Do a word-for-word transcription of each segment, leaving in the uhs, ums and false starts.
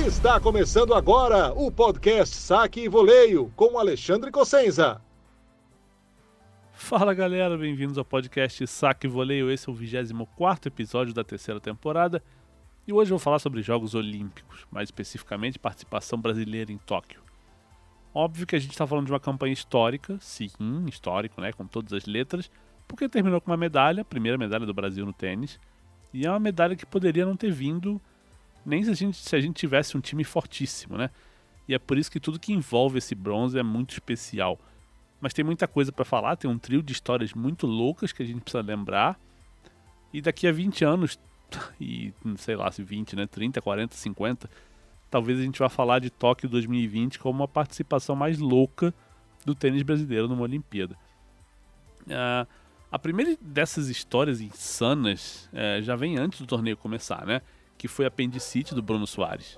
Está começando agora o podcast Saque e Voleio com Alexandre Cossenza. Fala galera, bem-vindos ao podcast Saque e Voleio. Esse é o vigésimo quarto episódio da terceira temporada e hoje eu vou falar sobre Jogos Olímpicos, mais especificamente participação brasileira em Tóquio. Óbvio que a gente está falando de uma campanha histórica, sim, histórico, né, com todas as letras, porque terminou com uma medalha, a primeira medalha do Brasil no tênis, e é uma medalha que poderia não ter vindo nem se a gente, se a gente tivesse um time fortíssimo, né? E é por isso que tudo que envolve esse bronze é muito especial. Mas tem muita coisa para falar, tem um trio de histórias muito loucas que a gente precisa lembrar. E daqui a vinte anos, e sei lá se vinte, né? trinta, quarenta, cinquenta, talvez a gente vá falar de Tóquio dois mil e vinte como uma participação mais louca do tênis brasileiro numa Olimpíada. Uh, a primeira dessas histórias insanas uh, já vem antes do torneio começar, né? Que foi a apendicite do Bruno Soares.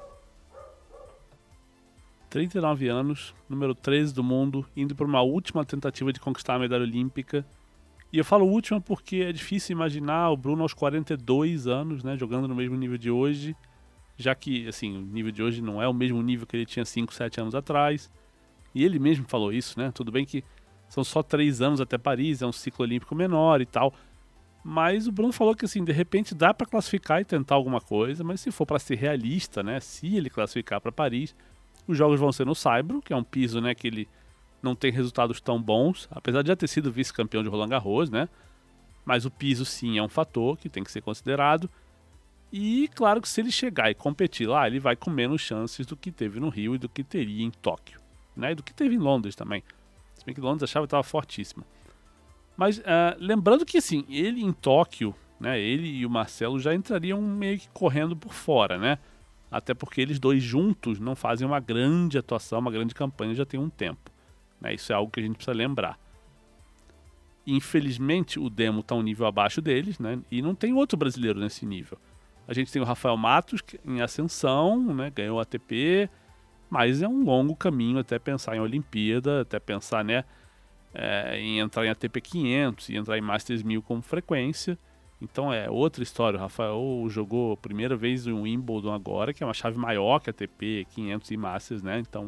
trinta e nove anos, número treze do mundo, indo para uma última tentativa de conquistar a medalha olímpica. E eu falo última porque é difícil imaginar o Bruno aos quarenta e dois anos, né, jogando no mesmo nível de hoje, já que assim, o nível de hoje não é o mesmo nível que ele tinha cinco, sete anos atrás. E ele mesmo falou isso, né? Tudo bem que são só três anos até Paris, é um ciclo olímpico menor e tal. Mas o Bruno falou que assim, de repente dá para classificar e tentar alguma coisa, mas se for para ser realista, né, se ele classificar para Paris, os jogos vão ser no Saibro, que é um piso, né, que ele não tem resultados tão bons, apesar de já ter sido vice-campeão de Roland Garros, né? Mas o piso sim é um fator que tem que ser considerado. E claro que se ele chegar e competir lá, ele vai com menos chances do que teve no Rio e do que teria em Tóquio, né? E do que teve em Londres também. Se bem que Londres achava que estava fortíssima. Mas uh, lembrando que assim, ele em Tóquio, né, ele e o Marcelo já entrariam meio que correndo por fora, né? Até porque eles dois juntos não fazem uma grande atuação, uma grande campanha já tem um tempo, né? Isso é algo que a gente precisa lembrar. Infelizmente o Demo está um nível abaixo deles, né? E não tem outro brasileiro nesse nível. A gente tem o Rafael Matos em ascensão, né? Ganhou o A T P, mas é um longo caminho até pensar em Olimpíada, até pensar, né? É, em entrar em A T P quinhentos e entrar em Masters mil com frequência. Então é outra história. O Rafael jogou a primeira vez em Wimbledon agora, que é uma chave maior que a T P quinhentos e Masters, né? Então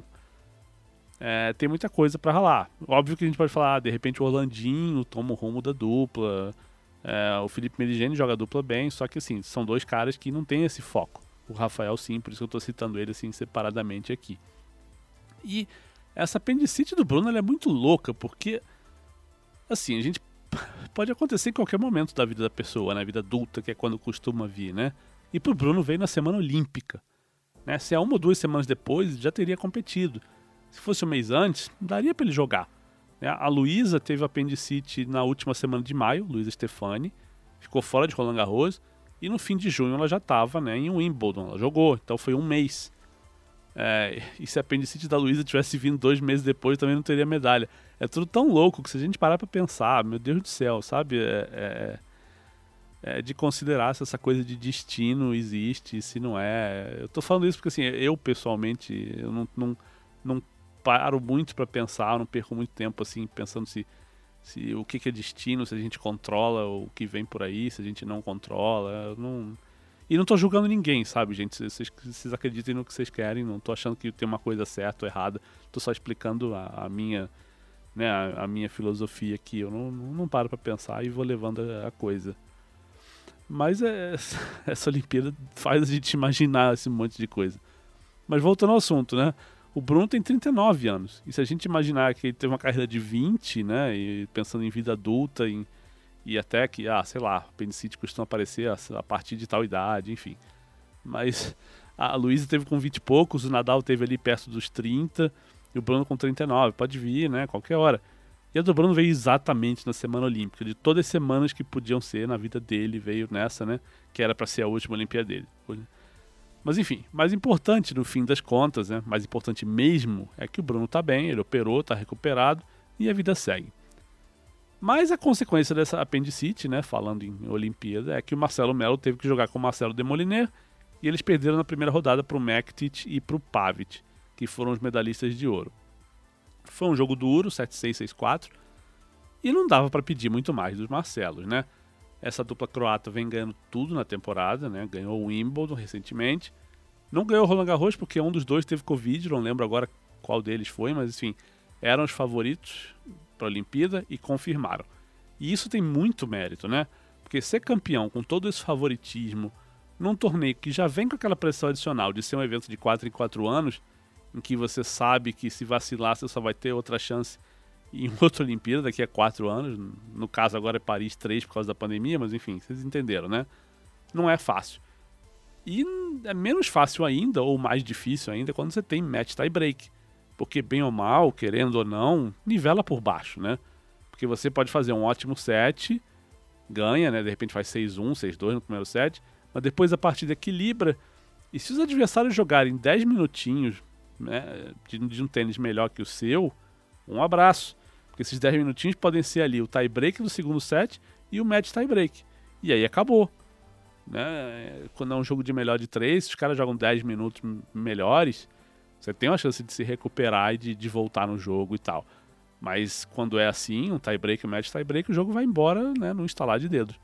é, tem muita coisa para ralar. Óbvio que a gente pode falar, ah, de repente o Orlandinho toma o rumo da dupla, é, o Felipe Meligeni joga a dupla bem, só que assim, são dois caras que não tem esse foco. O Rafael sim, por isso que eu tô citando ele assim separadamente aqui. E essa apendicite do Bruno ela é muito louca, porque assim, a gente pode acontecer em qualquer momento da vida da pessoa, na né? vida adulta, que é quando costuma vir, né? E pro Bruno veio na semana olímpica, né? Se é uma ou duas semanas depois, já teria competido. Se fosse um mês antes, daria para ele jogar, né? A Luísa teve apendicite na última semana de maio, Luísa Stefani, ficou fora de Roland Garros, e no fim de junho ela já estava, né, em Wimbledon, ela jogou, então foi um mês. É, e se a apendicite da Luísa tivesse vindo dois meses depois, também não teria medalha. É tudo tão louco que se a gente parar pra pensar, meu Deus do céu, sabe? É, é, é de considerar se essa coisa de destino existe, se não é. Eu tô falando isso porque assim, eu pessoalmente, eu não, não, não paro muito pra pensar, eu não perco muito tempo assim, pensando se, se o que, que é destino, se a gente controla o que vem por aí, se a gente não controla. Eu não... E não tô julgando ninguém, sabe, gente? Vocês, vocês acreditem no que vocês querem, não tô achando que tem uma coisa certa ou errada, tô só explicando a, a minha, né, a, a minha filosofia aqui. Eu não, não, não paro pra pensar e vou levando a, a coisa. Mas é, essa Olimpíada faz a gente imaginar esse monte de coisa. Mas voltando ao assunto, né? O Bruno tem trinta e nove anos. E se a gente imaginar que ele teve uma carreira de vinte, né? E pensando em vida adulta, em e até que, ah, sei lá, apendicite costuma aparecer a, a partir de tal idade, enfim. Mas a Luísa teve com vinte e poucos, o Nadal teve ali perto dos trinta, e o Bruno com trinta e nove. Pode vir, né, qualquer hora. E a do Bruno veio exatamente na semana olímpica. De todas as semanas que podiam ser na vida dele, veio nessa, né, que era para ser a última Olimpíada dele. Mas enfim, mais importante no fim das contas, né, mais importante mesmo, é que o Bruno tá bem, ele operou, tá recuperado, e a vida segue. Mas a consequência dessa apendicite, né, falando em Olimpíada, é que o Marcelo Melo teve que jogar com o Marcelo Demoliner e eles perderam na primeira rodada para o Mektic e para o Pavic, que foram os medalhistas de ouro. Foi um jogo duro, sete seis, seis quatro, e não dava para pedir muito mais dos Marcelos, né? Essa dupla croata vem ganhando tudo na temporada, né? Ganhou o Wimbledon recentemente, Não ganhou o Roland Garros porque um dos dois teve Covid, não lembro agora qual deles foi, mas enfim, eram os favoritos para a Olimpíada e confirmaram. E isso tem muito mérito, né? Porque ser campeão com todo esse favoritismo num torneio que já vem com aquela pressão adicional de ser um evento de quatro em quatro anos, em que você sabe que se vacilar você só vai ter outra chance em outra Olimpíada daqui a quatro anos, no caso agora é Paris três por causa da pandemia, mas enfim, vocês entenderam, né? Não é fácil. E é menos fácil ainda, ou mais difícil ainda, quando você tem match tie break. Porque bem ou mal, querendo ou não, nivela por baixo, né? Porque você pode fazer um ótimo set, ganha, né? De repente faz seis a um, seis a dois no primeiro set, mas depois a partida equilibra. E se os adversários jogarem dez minutinhos, né, de, de um tênis melhor que o seu, um abraço. Porque esses dez minutinhos podem ser ali o tie break do segundo set e o match tie break. E aí acabou. Né? Quando é um jogo de melhor de três, se os caras jogam dez minutos melhores, você tem uma chance de se recuperar e de, de voltar no jogo e tal. Mas quando é assim, um tie break, um match tie break, o jogo vai embora, né, no instalar de dedos.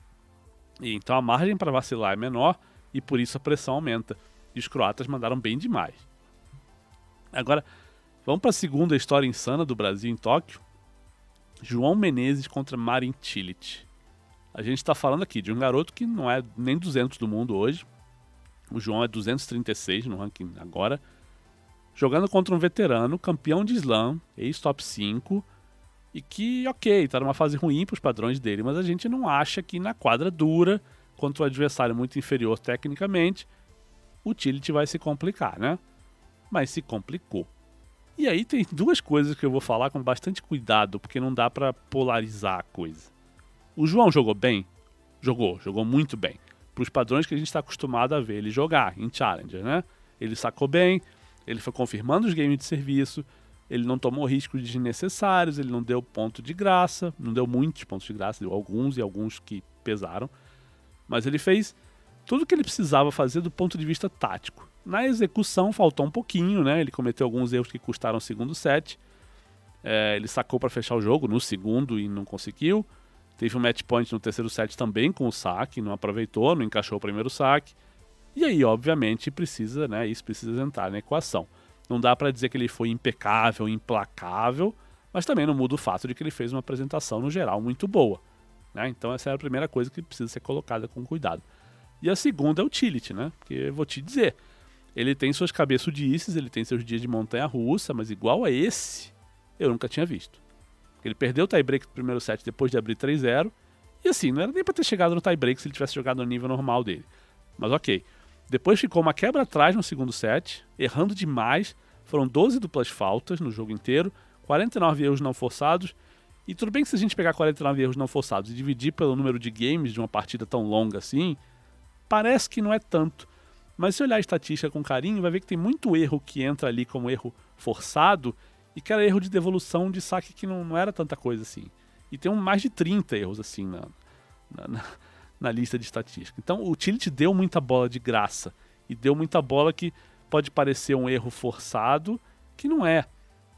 E então a margem para vacilar é menor e por isso a pressão aumenta. E os croatas mandaram bem demais. Agora, vamos para a segunda história insana do Brasil em Tóquio. João Menezes contra Marin Cilic. A gente está falando aqui de um garoto que não é nem duzentos do mundo hoje. O João é duzentos e trinta e seis no ranking agora. Jogando contra um veterano, campeão de slam, ex-top cinco. E que, ok, está numa fase ruim para os padrões dele, mas a gente não acha que na quadra dura, contra um adversário muito inferior tecnicamente, o Cilic vai se complicar, né? Mas se complicou. E aí tem duas coisas que eu vou falar com bastante cuidado, porque não dá para polarizar a coisa. O João jogou bem? Jogou, jogou muito bem. Para os padrões que a gente está acostumado a ver ele jogar em Challenger, né? Ele sacou bem, ele foi confirmando os games de serviço, ele não tomou riscos desnecessários, ele não deu ponto de graça, não deu muitos pontos de graça, deu alguns e alguns que pesaram. Mas ele fez tudo o que ele precisava fazer do ponto de vista tático. Na execução faltou um pouquinho, né? Ele cometeu alguns erros que custaram o segundo set. É, ele sacou para fechar o jogo no segundo e não conseguiu. Teve um match point no terceiro set também com o saque, não aproveitou, não encaixou o primeiro saque. E aí, obviamente, precisa, né? Isso precisa entrar na equação. Não dá para dizer que ele foi impecável, implacável, mas também não muda o fato de que ele fez uma apresentação, no geral, muito boa. Né? Então essa é a primeira coisa que precisa ser colocada com cuidado. E a segunda é o Cilic, né? Porque eu vou te dizer, ele tem suas cabeçudices, ele tem seus dias de montanha-russa, mas igual a esse, eu nunca tinha visto. Ele perdeu o tie-break no primeiro set depois de abrir três a zero, e assim, não era nem para ter chegado no tie-break se ele tivesse jogado no nível normal dele. Mas ok. Depois ficou uma quebra atrás no segundo set, errando demais, foram doze duplas faltas no jogo inteiro, quarenta e nove erros não forçados, e tudo bem que se a gente pegar quarenta e nove erros não forçados e dividir pelo número de games de uma partida tão longa assim, parece que não é tanto. Mas se olhar a estatística com carinho, vai ver que tem muito erro que entra ali como erro forçado e que era erro de devolução de saque que não, não era tanta coisa assim. E tem um, mais de trinta erros assim na, na, na, na lista de estatística. Então o Cilic deu muita bola de graça e deu muita bola que pode parecer um erro forçado, que não é.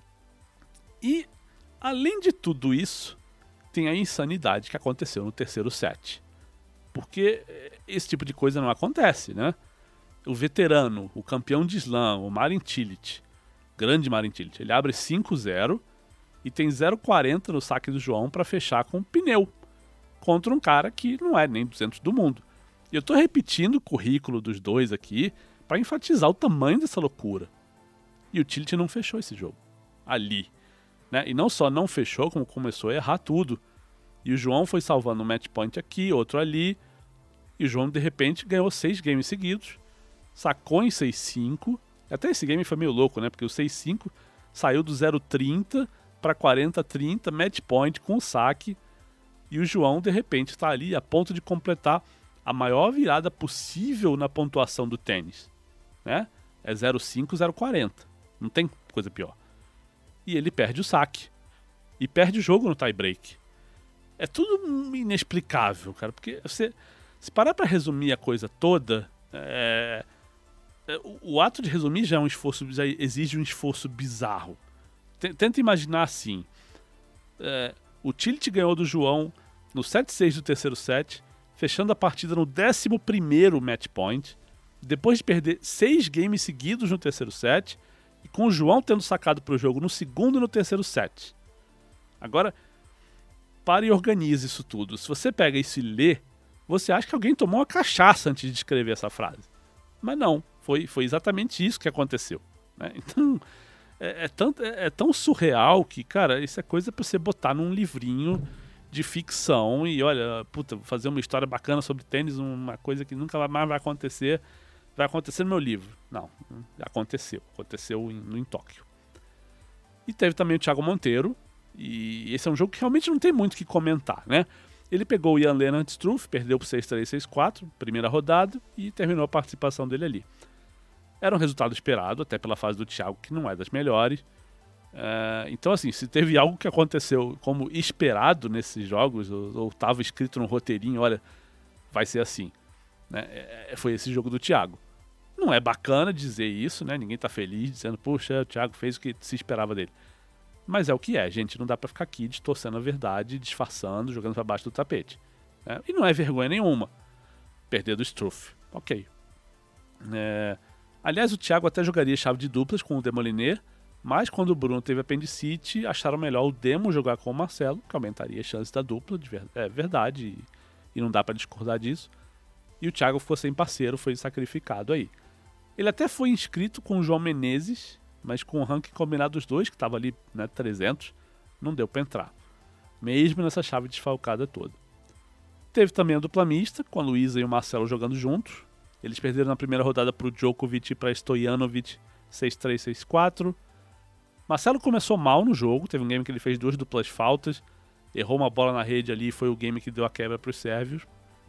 E além de tudo isso, tem a insanidade que aconteceu no terceiro set. Porque esse tipo de coisa não acontece, né? O veterano, o campeão de slam, o Marin Cilic, grande Marin Cilic, ele abre cinco a zero e tem zero vírgula quarenta no saque do João para fechar com um pneu contra um cara que não é nem duzentos do mundo. E eu tô repetindo o currículo dos dois aqui para enfatizar o tamanho dessa loucura. E o Cilic não fechou esse jogo ali, né? E não só não fechou, como começou a errar tudo. E o João foi salvando um match point aqui, outro ali, e o João de repente ganhou seis games seguidos, sacou em seis a cinco. Até esse game foi meio louco, né? Porque o seis a cinco saiu do zero vírgula trinta para quarenta a trinta, match point com saque. E o João, de repente, está ali a ponto de completar a maior virada possível na pontuação do tênis. Né? É zero vírgula cinco, zero vírgula quarenta. Não tem coisa pior. E ele perde o saque. E perde o jogo no tie-break. É tudo inexplicável, cara. Porque você, se parar para resumir a coisa toda... É... O, o ato de resumir já é um esforço, já exige um esforço bizarro. Tenta imaginar assim. É, o Cilic ganhou do João no sete a seis do terceiro set, fechando a partida no décimo primeiro match point. depois de perder seis games seguidos no terceiro set, e com o João tendo sacado pro jogo no segundo e no terceiro set. Agora, pare e organize isso tudo. Se você pega isso e lê, você acha que alguém tomou uma cachaça antes de escrever essa frase. Mas não, foi, foi exatamente isso que aconteceu, né? Então, é, é, tão, é, é tão surreal que, cara, isso é coisa pra você botar num livrinho de ficção e, olha, puta, fazer uma história bacana sobre tênis, uma coisa que nunca mais vai acontecer, vai acontecer no meu livro. Não, aconteceu. Aconteceu em, no, em Tóquio. E teve também o Thiago Monteiro, e esse é um jogo que realmente não tem muito o que comentar, né? Ele pegou o Jan-Lennard Struff, perdeu por seis três, seis quatro, primeira rodada, e terminou a participação dele ali. Era um resultado esperado, até pela fase do Thiago, que não é das melhores. Uh, então, assim, se teve algo que aconteceu como esperado nesses jogos, ou estava escrito no roteirinho, olha, vai ser assim, né? É, foi esse jogo do Thiago. Não é bacana dizer isso, né? Ninguém tá feliz dizendo, puxa, o Thiago fez o que se esperava dele. Mas é o que é, gente. Não dá pra ficar aqui distorcendo a verdade, disfarçando, jogando pra baixo do tapete, né? E não é vergonha nenhuma perder do Struff. Ok. É... Aliás, o Thiago até jogaria chave de duplas com o Demoliner, mas quando o Bruno teve apendicite, acharam melhor o Demo jogar com o Marcelo, que aumentaria as chances da dupla, de ver... é verdade, e... e não dá pra discordar disso. E o Thiago ficou sem parceiro, foi sacrificado aí. Ele até foi inscrito com o João Menezes, mas com o ranking combinado dos dois, que estava ali, né, trezentos, não deu para entrar. Mesmo nessa chave desfalcada toda. Teve também a dupla mista, com a Luísa e o Marcelo jogando juntos. Eles perderam na primeira rodada para o Djokovic e para Stojanovic, seis três, seis quatro. Marcelo começou mal no jogo, teve um game que ele fez duas duplas faltas, errou uma bola na rede ali e foi o game que deu a quebra para os sérvios.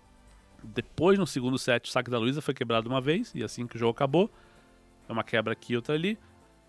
Depois, no segundo set, o saque da Luísa foi quebrado uma vez, e assim que o jogo acabou. É uma quebra aqui e outra ali.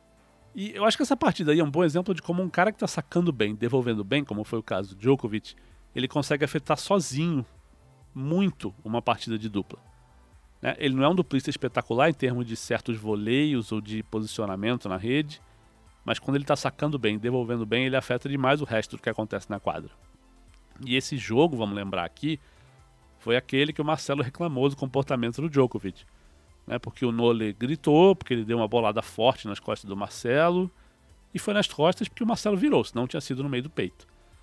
E eu acho que essa partida aí é um bom exemplo de como um cara que tá sacando bem, devolvendo bem, como foi o caso do Djokovic, ele consegue afetar sozinho muito uma partida de dupla, né? Ele não é um duplista espetacular em termos de certos voleios ou de posicionamento na rede, mas quando ele tá sacando bem, devolvendo bem, ele afeta demais o resto do que acontece na quadra. E esse jogo, vamos lembrar aqui, foi aquele que o Marcelo reclamou do comportamento do Djokovic, né? Porque o Nole gritou, porque ele deu uma bolada forte nas costas do Marcelo, e foi nas costas porque o Marcelo virou, senão tinha sido no meio do peito.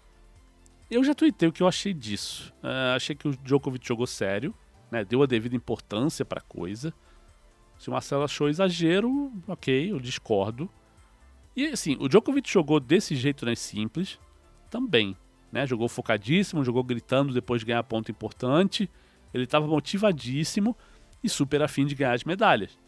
Eu já tuitei o que eu achei disso. Uh, achei que o Djokovic jogou sério, né? Deu a devida importância pra coisa. Se o Marcelo achou exagero, ok, eu discordo. E assim, o Djokovic jogou desse jeito nas simples também, né? Jogou focadíssimo, jogou gritando depois de ganhar ponto importante. Ele estava motivadíssimo e super afim de ganhar as medalhas.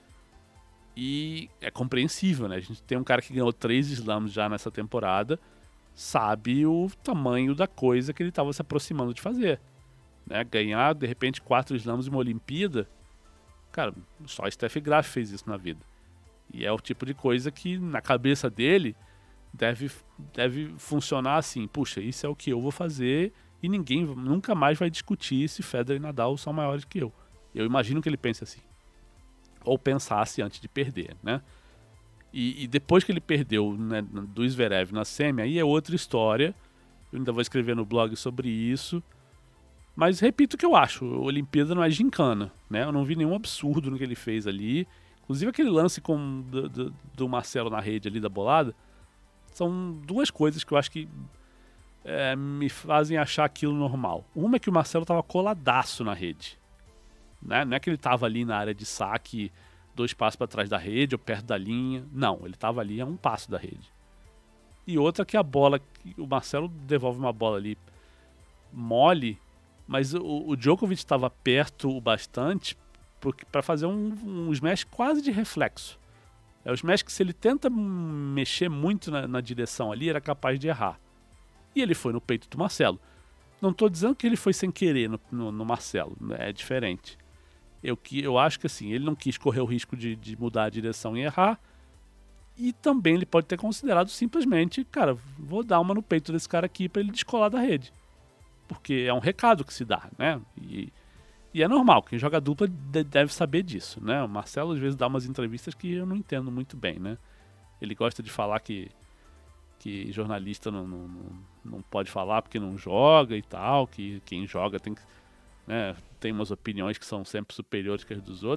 E é compreensível, né? A gente tem um cara que ganhou três slams já nessa temporada, sabe o tamanho da coisa que ele estava se aproximando de fazer, né? Ganhar, de repente, quatro slams em uma Olimpíada, cara, só a Steffi Graf fez isso na vida. E é o tipo de coisa que, na cabeça dele, deve, deve funcionar assim, puxa, isso é o que eu vou fazer e ninguém nunca mais vai discutir se Federer e Nadal são maiores que eu. Eu imagino que ele pense assim. Ou pensasse antes de perder, né? E, e depois que ele perdeu, né, do Zverev na semi, aí é outra história. Eu ainda vou escrever no blog sobre isso. Mas repito o que eu acho, a Olimpíada não é gincana, né? Eu não vi nenhum absurdo no que ele fez ali. Inclusive aquele lance com, do, do, do Marcelo na rede ali da bolada, são duas coisas que eu acho que é, me fazem achar aquilo normal. Uma é que o Marcelo estava coladaço na rede, né? Não é que ele estava ali na área de saque, dois passos para trás da rede ou perto da linha. Não, ele estava ali a um passo da rede. E outra que a bola, o Marcelo devolve uma bola ali mole, mas o, o Djokovic estava perto o bastante para fazer um, um smash quase de reflexo. É o smash que, se ele tenta mexer muito na, na direção ali, era capaz de errar. E ele foi no peito do Marcelo. Não estou dizendo que ele foi sem querer no, no, no Marcelo, é diferente. Eu, que, eu acho que assim, ele não quis correr o risco de, de mudar a direção e errar. E também ele pode ter considerado simplesmente, cara, vou dar uma no peito desse cara aqui para ele descolar da rede. Porque é um recado que se dá, né? E, e é normal, quem joga dupla deve saber disso, né? O Marcelo às vezes dá umas entrevistas que eu não entendo muito bem, né? Ele gosta de falar que, que jornalista não, não, não pode falar porque não joga e tal, que quem joga tem, né, tem umas opiniões que são sempre superiores que as dos outros.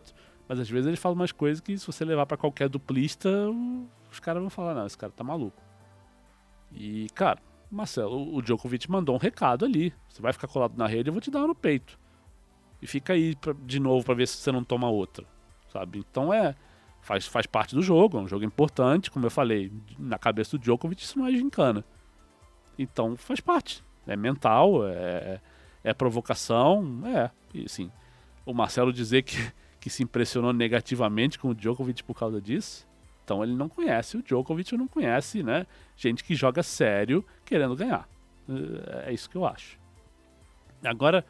Mas às vezes ele fala umas coisas que se você levar pra qualquer duplista, os caras vão falar, não, esse cara tá maluco. E, cara, Marcelo, o Djokovic mandou um recado ali. Você vai ficar colado na rede, eu vou te dar uma no peito. E fica aí pra, de novo pra ver se você não toma outra, sabe? Então é... Faz, faz parte do jogo, é um jogo importante, como eu falei, na cabeça do Djokovic isso não é gincana. Então faz parte, é mental, é, é provocação, é, e assim, o Marcelo dizer que, que se impressionou negativamente com o Djokovic por causa disso, então ele não conhece o Djokovic, não conhece, né, gente que joga sério querendo ganhar, é isso que eu acho. Agora,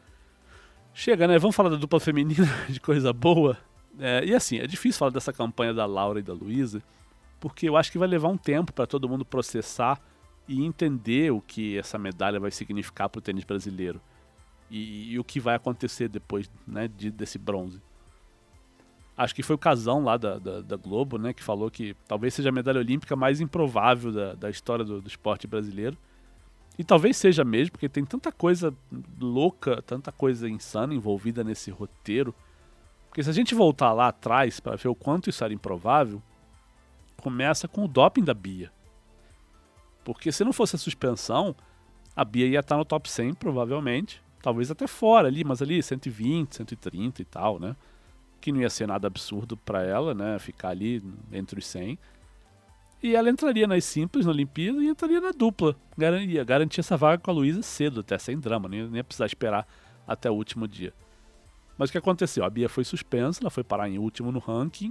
chega, né, vamos falar da dupla feminina de coisa boa. É, e assim, é difícil falar dessa campanha da Laura e da Luísa, porque eu acho que vai levar um tempo para todo mundo processar e entender o que essa medalha vai significar para o tênis brasileiro e, e o que vai acontecer depois, né, de, desse bronze. Acho que foi o Casão lá da, da, da Globo, né, que falou que talvez seja a medalha olímpica mais improvável da, da história do, do esporte brasileiro. E talvez seja mesmo, porque tem tanta coisa louca, tanta coisa insana envolvida nesse roteiro. Porque se a gente voltar lá atrás para ver o quanto isso era improvável, começa com o doping da Bia. Porque se não fosse a suspensão, a Bia ia estar no top cem provavelmente, talvez até fora ali, mas ali cento e vinte, cento e trinta e tal, né? Que não ia ser nada absurdo para ela, né? Ficar ali entre os cem. E ela entraria nas simples na Olimpíada e entraria na dupla. Garantia, garantia essa vaga com a Luísa cedo, até sem drama, nem ia precisar esperar até o último dia. Mas o que aconteceu? A Bia foi suspensa, ela foi parar em último no ranking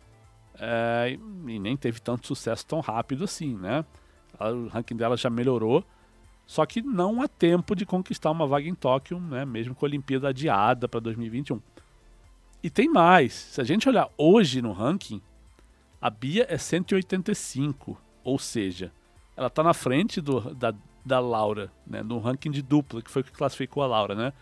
é, e nem teve tanto sucesso tão rápido assim, né? O ranking dela já melhorou, só que não há tempo de conquistar uma vaga em Tóquio, né? Mesmo com a Olimpíada adiada para dois mil e vinte e um. E tem mais, se a gente olhar hoje no ranking, a Bia é cento e oitenta e cinco, ou seja, ela está na frente do, da, da Laura, né? No ranking de dupla, que foi o que classificou a Laura, né?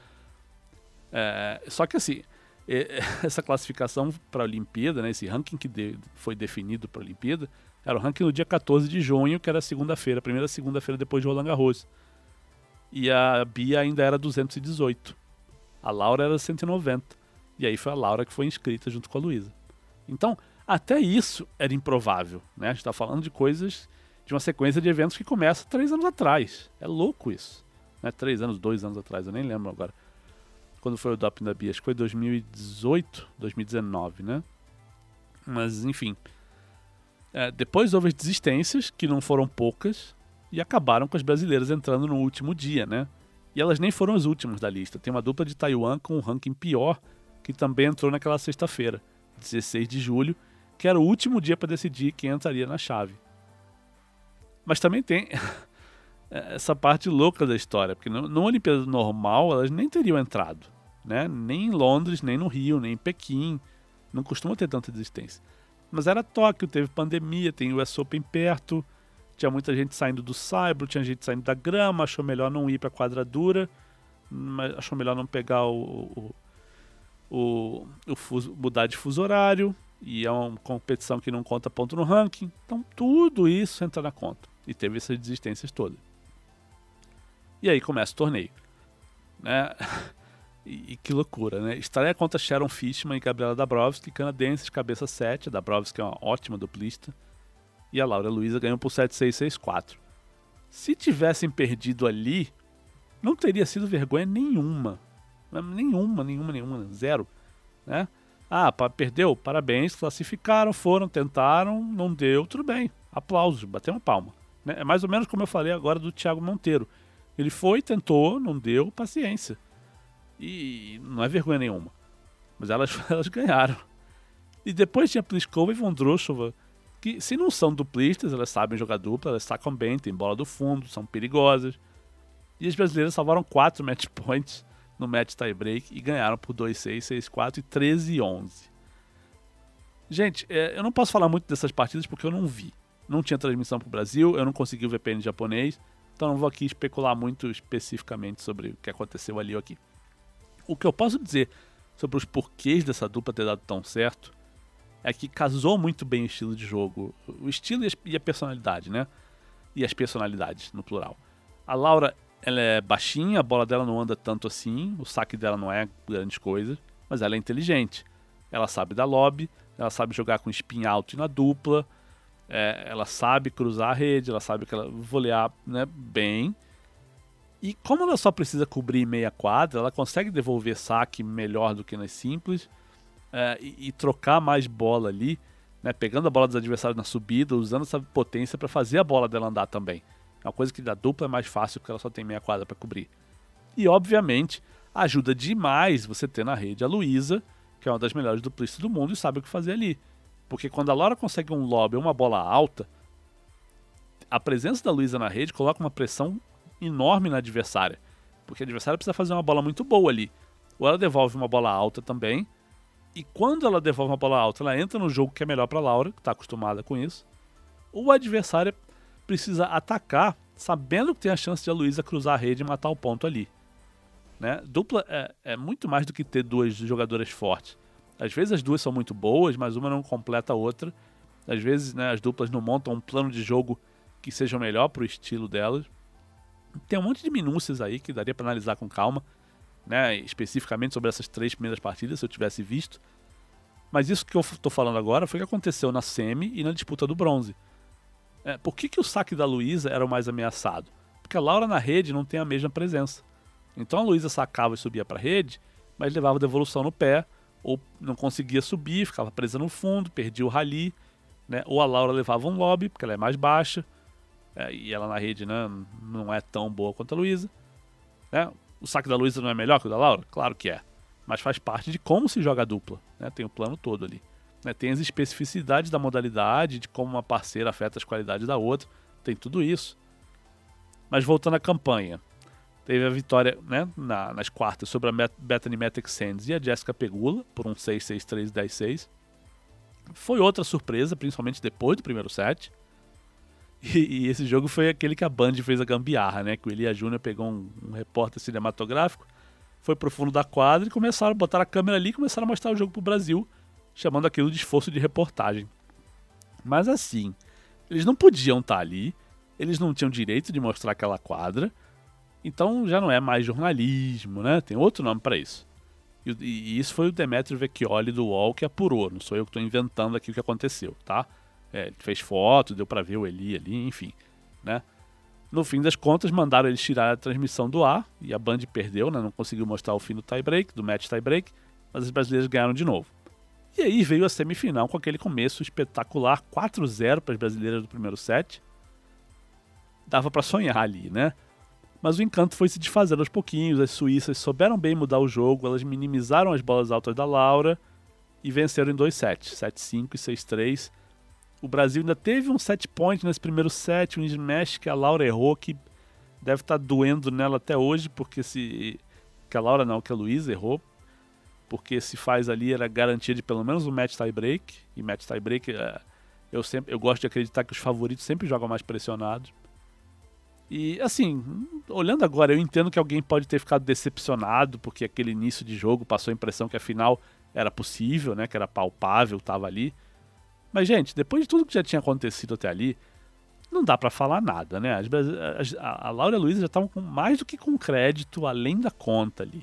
É, só que assim, essa classificação para a Olimpíada, né, esse ranking que de, foi definido para a Olimpíada, era o ranking no dia quatorze de junho, que era segunda-feira, a primeira segunda-feira depois de Roland Garros. E a Bia ainda era duzentos e dezoito. A Laura era cento e noventa. E aí foi a Laura que foi inscrita junto com a Luísa. Então, até isso era improvável, né? A gente está falando de coisas, de uma sequência de eventos que começa três anos atrás. É louco isso. Né? Três anos, dois anos atrás, eu nem lembro agora. Quando foi o doping da Bia, acho que foi dois mil e dezoito, dois mil e dezenove, né? Mas, enfim. É, depois houve as desistências, que não foram poucas, e acabaram com as brasileiras entrando no último dia, né? E elas nem foram as últimas da lista. Tem uma dupla de Taiwan com um ranking pior, que também entrou naquela sexta-feira, dezesseis de julho, que era o último dia para decidir quem entraria na chave. Mas também tem... essa parte louca da história, porque numa Olimpíada normal elas nem teriam entrado, né? Nem em Londres, nem no Rio, nem em Pequim, não costuma ter tanta desistência. Mas era Tóquio, teve pandemia, tem o U S Open perto, tinha muita gente saindo do saibro, tinha gente saindo da grama, achou melhor não ir para a quadradura, mas achou melhor não pegar o, o, o, o fuso, mudar de fuso horário, e é uma competição que não conta ponto no ranking, então tudo isso entra na conta, e teve essas desistências todas. E aí começa o torneio, né? E, e que loucura, né? Estreia contra Sharon Fishman e Gabriela Dabrowski, canadenses, cabeça sete. A Dabrowski é uma ótima duplista. E a Laura Luísa ganhou por sete seis, seis quatro. Se tivessem perdido ali, não teria sido vergonha nenhuma. Nenhuma, nenhuma, nenhuma. Zero. Né? Ah, perdeu? Parabéns, classificaram, foram, tentaram, não deu, tudo bem. Aplausos, bateu uma palma. Né? É mais ou menos como eu falei agora do Thiago Monteiro. Ele foi, tentou, não deu, paciência. E não é vergonha nenhuma. Mas elas, elas ganharam. E depois tinha Pliskova e Vondrousova, que se não são duplistas, elas sabem jogar dupla, elas sacam bem, tem bola do fundo, são perigosas. E as brasileiras salvaram quatro match points no match tie-break e ganharam por dois seis, seis quatro e treze onze. Gente, é, eu não posso falar muito dessas partidas porque eu não vi. Não tinha transmissão para o Brasil, eu não consegui o V P N japonês, então não vou aqui especular muito especificamente sobre o que aconteceu ali ou aqui. O que eu posso dizer sobre os porquês dessa dupla ter dado tão certo é que casou muito bem o estilo de jogo, o estilo e a personalidade, né? E as personalidades, no plural. A Laura, ela é baixinha, a bola dela não anda tanto assim, o saque dela não é grandes coisas, mas ela é inteligente. Ela sabe dar lobby, ela sabe jogar com spin alto e na dupla, é, ela sabe cruzar a rede, ela sabe que ela volear, né, bem. E como ela só precisa cobrir meia quadra, ela consegue devolver saque melhor do que nas simples, é, e, e trocar mais bola ali, né, pegando a bola dos adversários na subida, usando essa potência para fazer a bola dela andar também. É uma coisa que da dupla é mais fácil porque ela só tem meia quadra para cobrir. E obviamente ajuda demais você ter na rede a Luísa, que é uma das melhores duplistas do mundo e sabe o que fazer ali. Porque quando a Laura consegue um lobby ou uma bola alta, a presença da Luísa na rede coloca uma pressão enorme na adversária. Porque a adversária precisa fazer uma bola muito boa ali. Ou ela devolve uma bola alta também, e quando ela devolve uma bola alta, ela entra no jogo que é melhor para Laura, que está acostumada com isso. Ou a adversária precisa atacar, sabendo que tem a chance de a Luísa cruzar a rede e matar o ponto ali. Né? Dupla é, é muito mais do que ter duas jogadoras fortes. Às vezes as duas são muito boas, mas uma não completa a outra. Às vezes, né, as duplas não montam um plano de jogo que seja melhor para o estilo delas. Tem um monte de minúcias aí que daria para analisar com calma, né, especificamente sobre essas três primeiras partidas, se eu tivesse visto. Mas isso que eu estou falando agora foi o que aconteceu na semi e na disputa do bronze. É, por que, que o saque da Luísa era o mais ameaçado? Porque a Laura na rede não tem a mesma presença. Então a Luísa sacava e subia para a rede, mas levava devolução no pé, ou não conseguia subir, ficava presa no fundo, perdia o rally, né? Ou a Laura levava um lobby, porque ela é mais baixa, é, e ela na rede, né, não é tão boa quanto a Luísa. Né? O saque da Luísa não é melhor que o da Laura? Claro que é, mas faz parte de como se joga a dupla, né? Tem o plano todo ali. Né? Tem as especificidades da modalidade, de como uma parceira afeta as qualidades da outra, tem tudo isso. Mas voltando à campanha, teve a vitória, né, na, nas quartas sobre a Met, Bethany Matek Sands e a Jessica Pegula, por um seis seis três dez seis. Foi outra surpresa, principalmente depois do primeiro set. E, e esse jogo foi aquele que a Band fez a gambiarra, né? Que o Elia Júnior pegou um, um repórter cinematográfico, foi pro fundo da quadra e começaram a botar a câmera ali e começaram a mostrar o jogo pro Brasil, chamando aquilo de esforço de reportagem. Mas assim, eles não podiam estar ali, eles não tinham direito de mostrar aquela quadra, então já não é mais jornalismo, né? Tem outro nome para isso. E, e isso foi o Demetrio Vecchioli do U O L que apurou, não sou eu que estou inventando aqui o que aconteceu, tá? É, ele fez foto, deu para ver o Eli ali, enfim, né? No fim das contas, mandaram eles tirar a transmissão do ar, e a Band perdeu, né? Não conseguiu mostrar o fim do tie-break, do match tie-break, mas os brasileiros ganharam de novo. E aí veio a semifinal com aquele começo espetacular, quatro a zero para as brasileiras do primeiro set. Dava para sonhar ali, né? Mas o encanto foi se desfazendo aos pouquinhos, as suíças souberam bem mudar o jogo, elas minimizaram as bolas altas da Laura e venceram em dois sets, sete cinco e seis três. O Brasil ainda teve um set point nesse primeiro set, um smash que a Laura errou, que deve estar doendo nela até hoje, porque se... que a Laura não, que a Luísa errou, porque se faz ali era garantia de pelo menos um match tie break, e match tie break eu, sempre, eu gosto de acreditar que os favoritos sempre jogam mais pressionados. E assim, olhando agora, eu entendo que alguém pode ter ficado decepcionado, porque aquele início de jogo passou a impressão que a final era possível, né, que era palpável, estava ali. Mas, gente, depois de tudo que já tinha acontecido até ali, não dá pra falar nada, né? As, as, a, a Laura e a Luísa já estavam com mais do que com crédito, além da conta ali.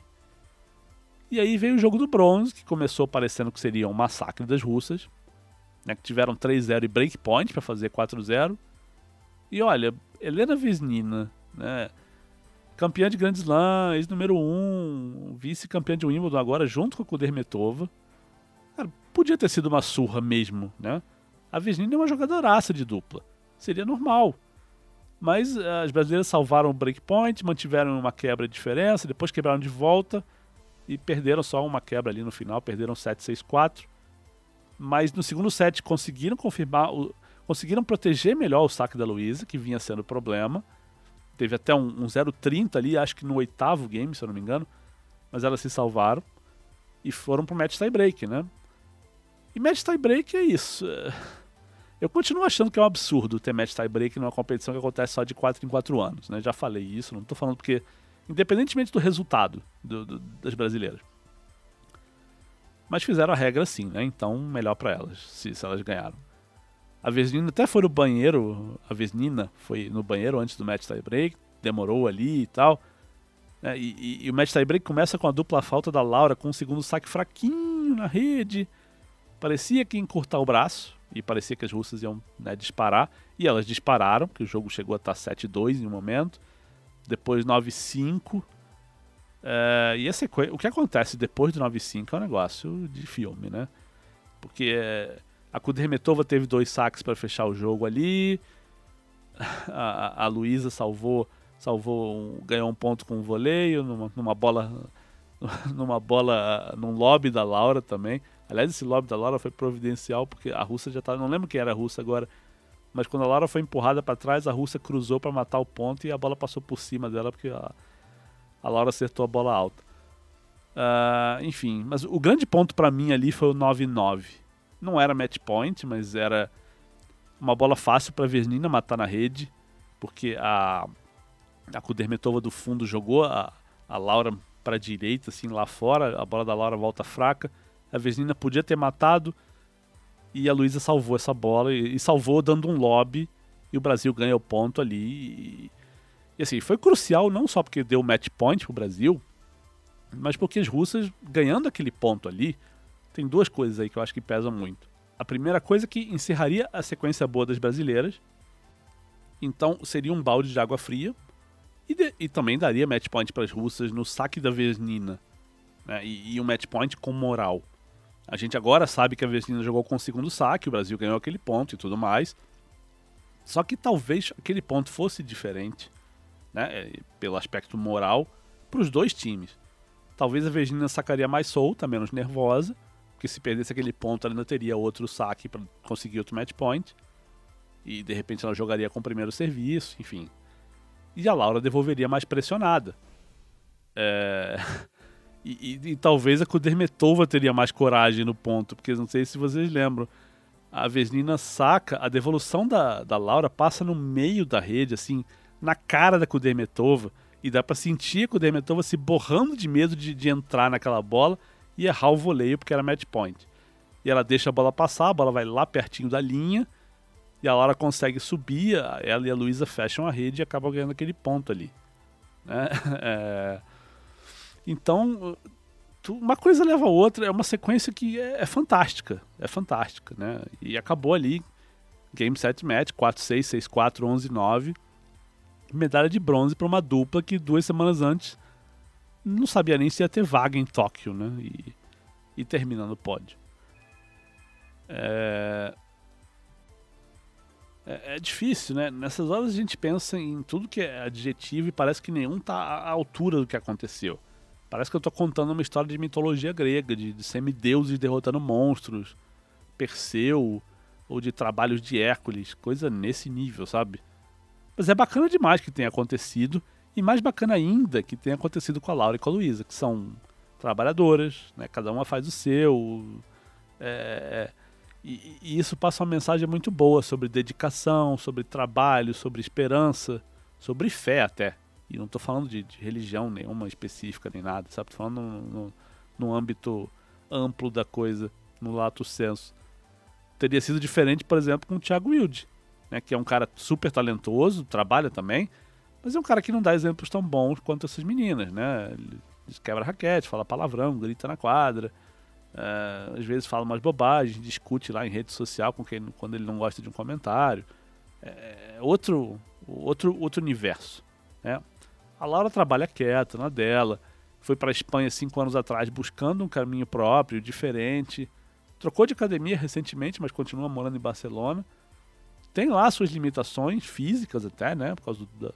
E aí veio o jogo do bronze, que começou parecendo que seria um massacre das russas, né, que tiveram três a zero e breakpoint para fazer quatro a zero. E olha, Helena Vesnina, né, campeã de Grand Slam, ex-número um, vice-campeã de Wimbledon agora, junto com a Kudermetova. Cara, podia ter sido uma surra mesmo, né? A Vesnina é uma jogadoraça de dupla. Seria normal. Mas as brasileiras salvaram o breakpoint, mantiveram uma quebra de diferença, depois quebraram de volta e perderam só uma quebra ali no final, perderam sete seis quatro. Mas no segundo set conseguiram confirmar, o, conseguiram proteger melhor o saque da Luísa, que vinha sendo problema. Teve até um, um zero trinta ali, acho que no oitavo game, se eu não me engano. Mas elas se salvaram e foram pro match tie break, né? E match tie break é isso. Eu continuo achando que é um absurdo ter match tie break numa competição que acontece só de quatro em quatro anos, né? Já falei isso, não tô falando porque... Independentemente do resultado do, do, das brasileiras. Mas fizeram a regra assim, né? Então, melhor pra elas, se, se elas ganharam. A Vesnina até foi no banheiro, a Vesnina foi no banheiro antes do match tie break, demorou ali e tal. Né? E, e, e o match tie break começa com a dupla falta da Laura, com um segundo saque fraquinho na rede. parecia que ia encurtar o braço, e parecia que as russas iam, né, disparar, e elas dispararam, porque o jogo chegou a estar sete a dois em um momento, depois nove a cinco, é, e a sequência, o que acontece depois do nove a cinco é um negócio de filme, né? Porque é, a Kudermetova teve dois saques para fechar o jogo ali, a, a Luísa salvou, salvou um, ganhou um ponto com um voleio, numa, numa bola, numa bola, num lobby da Laura também. Aliás, esse lobby da Laura foi providencial, porque a russa já tá, não lembro quem era a russa agora, mas quando a Laura foi empurrada para trás, a russa cruzou para matar o ponto e a bola passou por cima dela, porque a, a Laura acertou a bola alta. Uh, enfim, mas o grande ponto para mim ali foi o nove a nove. Não era match point, mas era uma bola fácil para a Vesnina matar na rede, porque a, a Kudermetova do fundo jogou a, a Laura para a direita, assim, lá fora, a bola da Laura volta fraca, a Vesnina podia ter matado, e a Luísa salvou essa bola, e, e salvou dando um lobby, e o Brasil ganha o ponto ali. E, e assim, foi crucial não só porque deu match point pro Brasil, mas porque as russas, ganhando aquele ponto ali, tem duas coisas aí que eu acho que pesam muito. A primeira coisa é que encerraria a sequência boa das brasileiras, então seria um balde de água fria, e, de, e também daria match point para as russas no saque da Vesnina, né, e, e um match point com moral. A gente agora sabe que a Vesnina jogou com o segundo saque, o Brasil ganhou aquele ponto e tudo mais. Só que talvez aquele ponto fosse diferente, né, pelo aspecto moral, para os dois times. Talvez a Vesnina sacaria mais solta, menos nervosa, porque se perdesse aquele ponto ela ainda teria outro saque para conseguir outro match point. E de repente ela jogaria com o primeiro serviço, enfim. E a Laura devolveria mais pressionada. É... E, e, e talvez a Kudermetova teria mais coragem no ponto, porque não sei se vocês lembram, a Vesnina saca, a devolução da, da Laura passa no meio da rede, assim, na cara da Kudermetova, e dá pra sentir a Kudermetova se borrando de medo de, de entrar naquela bola e errar o voleio, porque era match point. E ela deixa a bola passar, a bola vai lá pertinho da linha, e a Laura consegue subir, ela e a Luísa fecham a rede e acabam ganhando aquele ponto ali, né? É... Então, uma coisa leva a outra, é uma sequência que é, é fantástica, é fantástica, né? E acabou ali, game set match, quatro a seis, seis a quatro, onze a nove, medalha de bronze para uma dupla que duas semanas antes não sabia nem se ia ter vaga em Tóquio, né? E, e termina no pódio. É... É, é difícil, né? Nessas horas a gente pensa em tudo que é adjetivo e parece que nenhum tá à altura do que aconteceu. Parece que eu tô contando uma história de mitologia grega, de, de semideuses derrotando monstros, Perseu, ou de trabalhos de Hércules, coisa nesse nível, sabe? Mas é bacana demais que tenha acontecido, e mais bacana ainda que tenha acontecido com a Laura e com a Luísa, que são trabalhadoras, né? Cada uma faz o seu, é, e, e isso passa uma mensagem muito boa sobre dedicação, sobre trabalho, sobre esperança, sobre fé até. E não estou falando de, de religião nenhuma específica nem nada, sabe? Estou falando no, no, no âmbito amplo da coisa, no lato sensu. Teria sido diferente, por exemplo, com o Thiago Wilde, né? Que é um cara super talentoso, trabalha também, mas é um cara que não dá exemplos tão bons quanto essas meninas, né? Ele quebra raquete, fala palavrão, grita na quadra, é, às vezes fala umas bobagens, discute lá em rede social com quem, quando ele não gosta de um comentário. É outro, outro, outro universo, né? A Laura trabalha quieta na dela, foi para a Espanha cinco anos atrás buscando um caminho próprio, diferente, trocou de academia recentemente, mas continua morando em Barcelona, tem lá suas limitações físicas até, né, por causa da,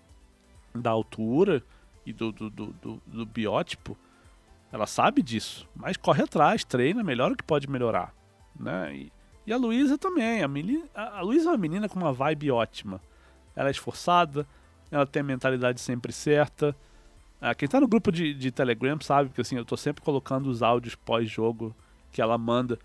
da altura e do, do, do, do, do biótipo, ela sabe disso, mas corre atrás, treina, melhora o que pode melhorar, né? E, e a Luísa também, a, menina, a, a Luísa é uma menina com uma vibe ótima, ela é esforçada, ela tem a mentalidade sempre certa. Ah, quem tá no grupo de, de Telegram sabe que assim, eu tô sempre colocando os áudios pós-jogo que ela manda.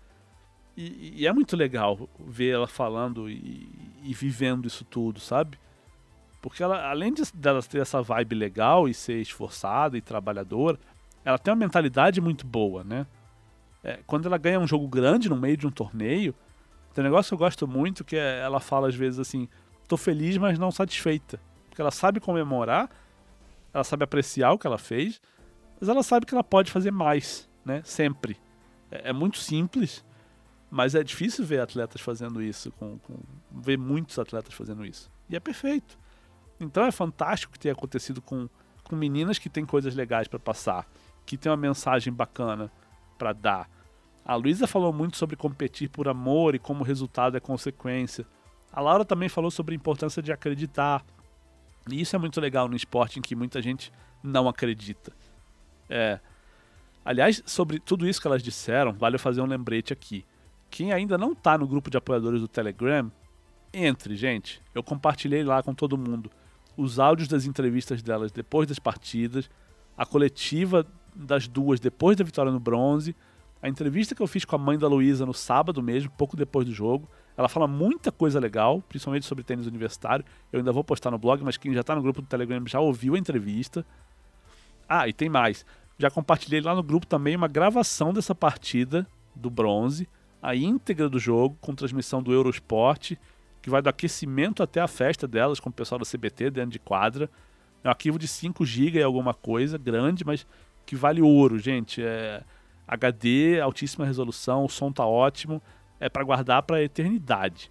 E, e é muito legal ver ela falando e, e vivendo isso tudo, sabe? Porque ela, além de, dela ter essa vibe legal e ser esforçada e trabalhadora, ela tem uma mentalidade muito boa, né? É, quando ela ganha um jogo grande no meio de um torneio, tem um negócio que eu gosto muito, que é, ela fala às vezes assim, tô feliz, mas não satisfeita. Porque ela sabe comemorar, ela sabe apreciar o que ela fez, mas ela sabe que ela pode fazer mais, né? Sempre. É, é muito simples, Mas é difícil ver atletas fazendo isso, com, com, ver muitos atletas fazendo isso. E é perfeito. Então é fantástico que tenha acontecido com, com meninas que têm coisas legais para passar, que tem uma mensagem bacana para dar. A Luísa falou muito sobre competir por amor e como o resultado é consequência. A Laura também falou sobre a importância de acreditar. E isso é muito legal no esporte em que muita gente não acredita. É. Aliás, sobre tudo isso que elas disseram, vale eu fazer um lembrete aqui. Quem ainda não está no grupo de apoiadores do Telegram, entre, gente. Eu compartilhei lá com todo mundo os áudios das entrevistas delas depois das partidas, a coletiva das duas depois da vitória no bronze, a entrevista que eu fiz com a mãe da Luísa no sábado mesmo, pouco depois do jogo. Ela fala muita coisa legal, principalmente sobre tênis universitário. Eu ainda vou postar no blog, mas quem já está no grupo do Telegram já ouviu a entrevista. Ah, e tem mais. Já compartilhei lá no grupo também uma gravação dessa partida do bronze, a íntegra do jogo, com transmissão do Eurosport, que vai do aquecimento até a festa delas com o pessoal da C B T dentro de quadra. É um arquivo de cinco gigas e alguma coisa, grande, mas que vale ouro, gente. É H D, altíssima resolução, o som tá ótimo, é para guardar para a eternidade.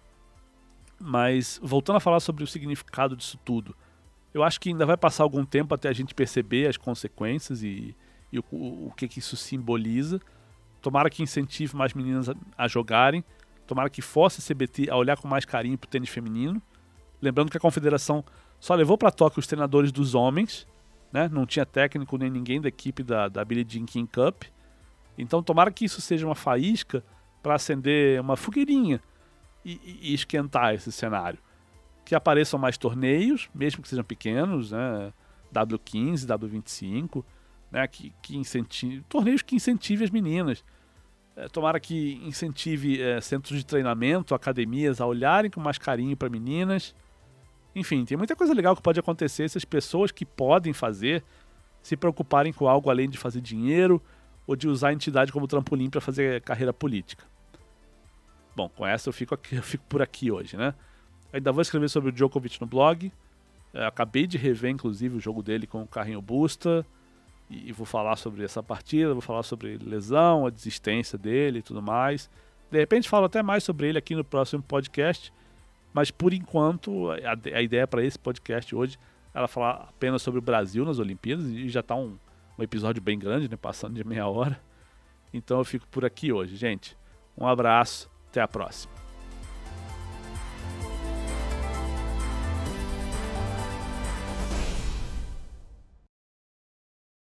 Mas, voltando a falar sobre o significado disso tudo, eu acho que ainda vai passar algum tempo até a gente perceber as consequências e, e o, o, o que, que isso simboliza. Tomara que incentive mais meninas a, a jogarem, tomara que force a C B T a olhar com mais carinho pro tênis feminino. Lembrando que a confederação só levou para Tóquio os treinadores dos homens, né? Não tinha técnico nem ninguém da equipe da, da Billie Jean King Cup. Então tomara que isso seja uma faísca para acender uma fogueirinha e, e, e esquentar esse cenário. Que apareçam mais torneios, mesmo que sejam pequenos, né? W quinze, W vinte e cinco, né? que, que incentive, torneios que incentivem as meninas. É, tomara que incentive é, centros de treinamento, academias a olharem com mais carinho para meninas. Enfim, tem muita coisa legal que pode acontecer se as pessoas que podem fazer se preocuparem com algo além de fazer dinheiro ou de usar a entidade como trampolim para fazer carreira política. Bom, com essa eu fico, aqui, eu fico por aqui hoje, né? Ainda vou escrever sobre o Djokovic no blog. É, acabei de rever, inclusive, o jogo dele com o carrinho Busta. E, e vou falar sobre essa partida, vou falar sobre lesão, a desistência dele e tudo mais. De repente falo até mais sobre ele aqui no próximo podcast. Mas, por enquanto, a, a ideia para esse podcast hoje era falar apenas sobre o Brasil nas Olimpíadas. E já está um, um episódio bem grande, né? Passando de meia hora. Então eu fico por aqui hoje, gente. Um abraço, até a próxima.